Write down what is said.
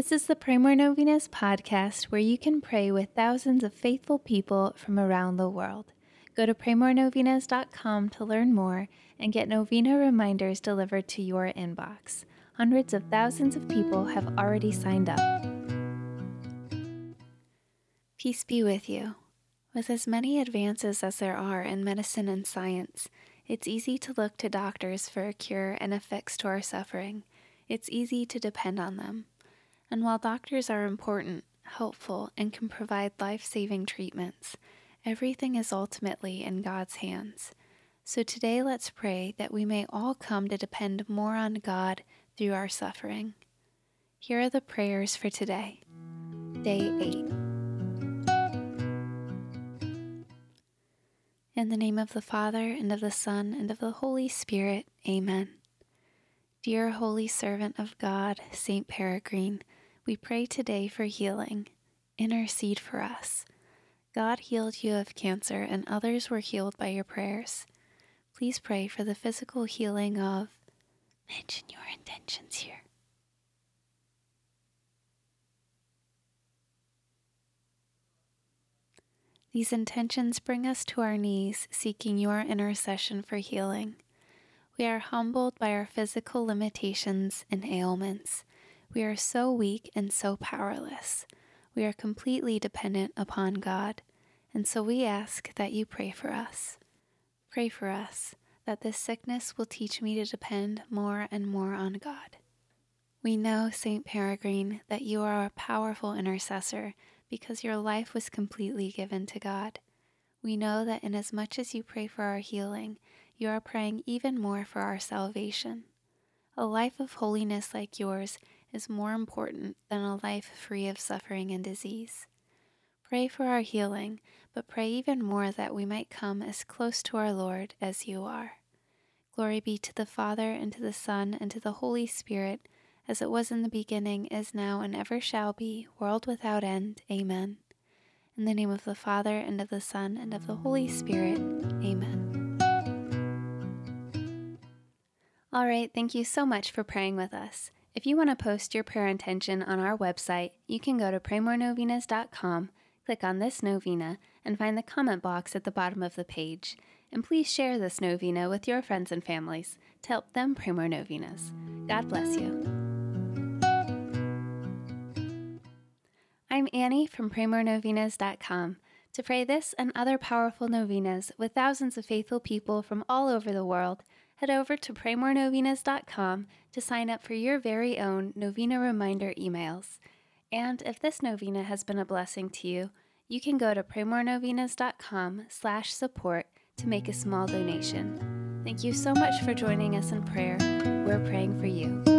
This is the Pray More Novenas podcast where you can pray with thousands of faithful people from around the world. Go to praymorenovenas.com to learn more and get novena reminders delivered to your inbox. Hundreds of thousands of people have already signed up. Peace be with you. With as many advances as there are in medicine and science, it's easy to look to doctors for a cure and a fix to our suffering. It's easy to depend on them. And while doctors are important, helpful, and can provide life-saving treatments, everything is ultimately in God's hands. So today let's pray that we may all come to depend more on God through our suffering. Here are the prayers for today. Day 8. In the name of the Father, and of the Son, and of the Holy Spirit, Amen. Dear Holy Servant of God, Saint Peregrine, we pray today for healing. Intercede for us. God healed you of cancer, and others were healed by your prayers. Please pray for the physical healing of... Mention your intentions here. These intentions bring us to our knees, seeking your intercession for healing. We are humbled by our physical limitations and ailments. We are so weak and so powerless. We are completely dependent upon God, and so we ask that you pray for us. Pray for us, that this sickness will teach me to depend more and more on God. We know, Saint Peregrine, that you are a powerful intercessor because your life was completely given to God. We know that inasmuch as you pray for our healing, you are praying even more for our salvation. A life of holiness like yours is more important than a life free of suffering and disease. Pray for our healing, but pray even more that we might come as close to our Lord as you are. Glory be to the Father, and to the Son, and to the Holy Spirit, as it was in the beginning, is now, and ever shall be, world without end. Amen. In the name of the Father, and of the Son, and of the Holy Spirit. Amen. All right, thank you so much for praying with us. If you want to post your prayer intention on our website, you can go to praymorenovenas.com, click on this novena, and find the comment box at the bottom of the page. And please share this novena with your friends and families to help them pray more novenas. God bless you. I'm Annie from praymorenovenas.com. To pray this and other powerful novenas with thousands of faithful people from all over the world, head over to praymorenovenas.com to sign up for your very own novena reminder emails. And if this novena has been a blessing to you, you can go to praymorenovenas.com/support to make a small donation. Thank you so much for joining us in prayer. We're praying for you.